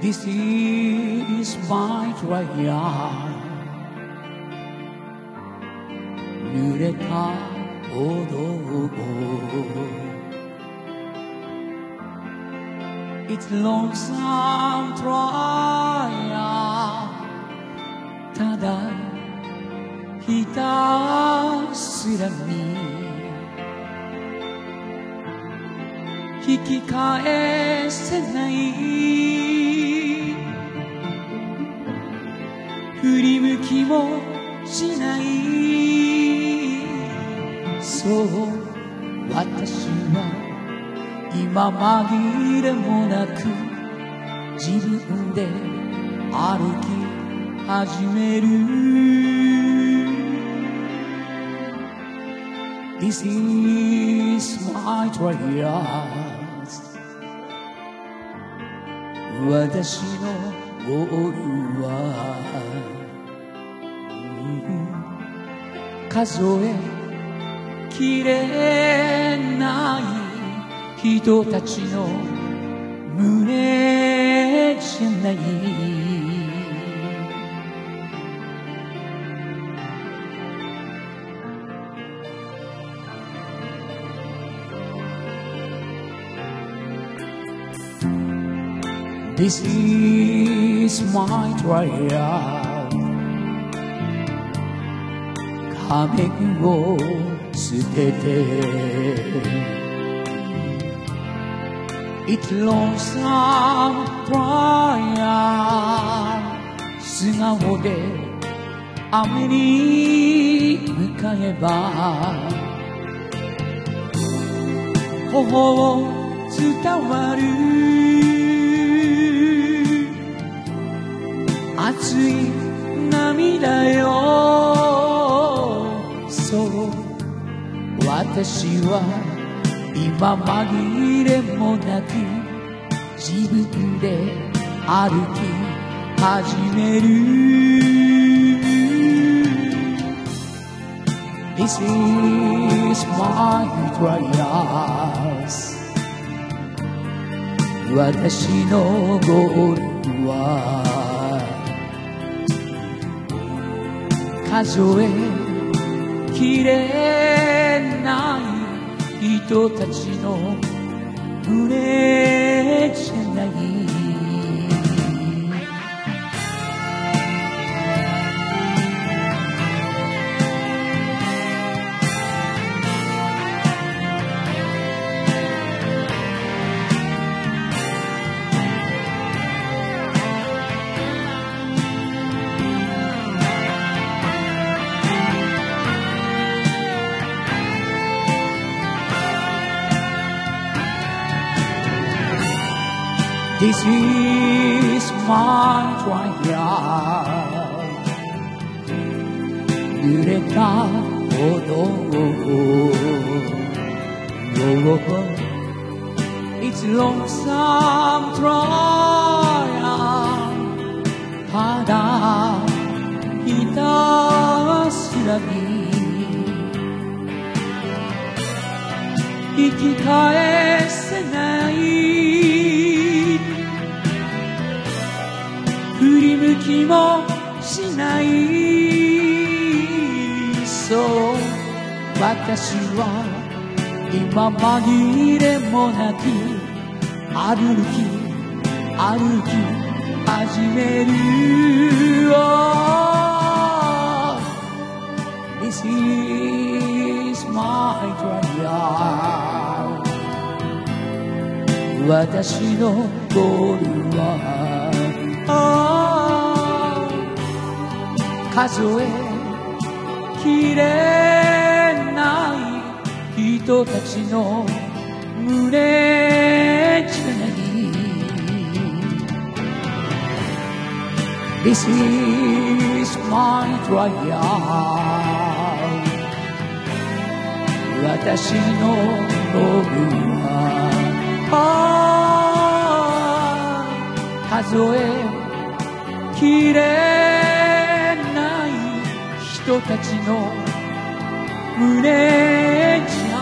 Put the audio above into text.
This is my trial 濡れた歩道を It's lonesome trial ただひたすらに引き返せない振り向きもしないそう私は今紛れもなく自分で歩き始める This is my trials 私のゴールは数えきれない人たちの胸じゃない This is my trial 仮面を捨てて It's lonesome trial 素顔で雨に向かえば頬を伝わる熱い涙よそう私は今紛れもなく自分で歩き始める This is my trials 私のゴールは数えきれない人たちの胸じゃない This is my trial 濡れた歩道を It's lonesome trial ただひたすらに引き返せない振り向きもしないそう私は今紛れもなく歩き始める oh, This is my trial 私のゴールは数えきれない人たちの胸じゃない This is my trial 私のゴールは数えきれない人たちの胸じゃ